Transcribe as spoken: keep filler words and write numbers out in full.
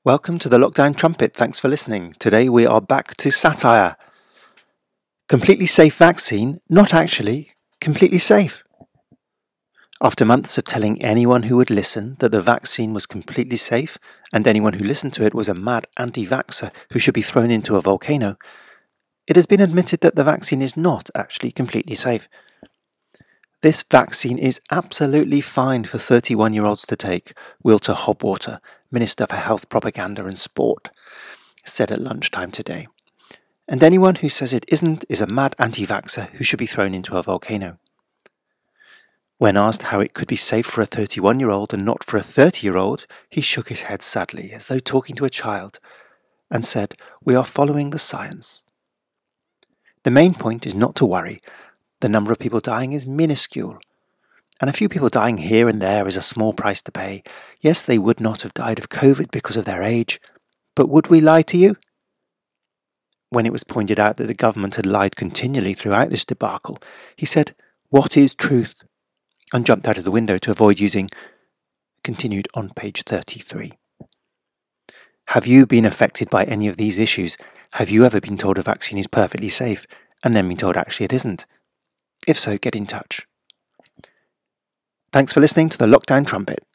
Welcome to the Lockdown Trumpet. Thanks for listening. Today we are back to satire. Completely safe vaccine, not actually completely safe. After months of telling anyone who would listen that the vaccine was completely safe, and anyone who listened to it was a mad anti-vaxxer who should be thrown into a volcano, it has been admitted that the vaccine is not actually completely safe. This vaccine is absolutely fine for thirty-one-year-olds to take, Wilter Hobwater, Minister for Health, Propaganda and Sport, said at lunchtime today. And anyone who says it isn't is a mad anti-vaxxer who should be thrown into a volcano. When asked how it could be safe for a thirty-one-year-old and not for a thirty-year-old, he shook his head sadly, as though talking to a child, and said, "We are following the science. The main point is not to worry. The number of people dying is minuscule. And a few people dying here and there is a small price to pay. Yes, they would not have died of COVID because of their age. But would we lie to you?" When it was pointed out that the government had lied continually throughout this debacle, he said, "What is truth?" and jumped out of the window to avoid using, continued on page thirty-three. Have you been affected by any of these issues? Have you ever been told a vaccine is perfectly safe and then been told actually it isn't? If so, get in touch. Thanks for listening to the Lockdown Trumpet.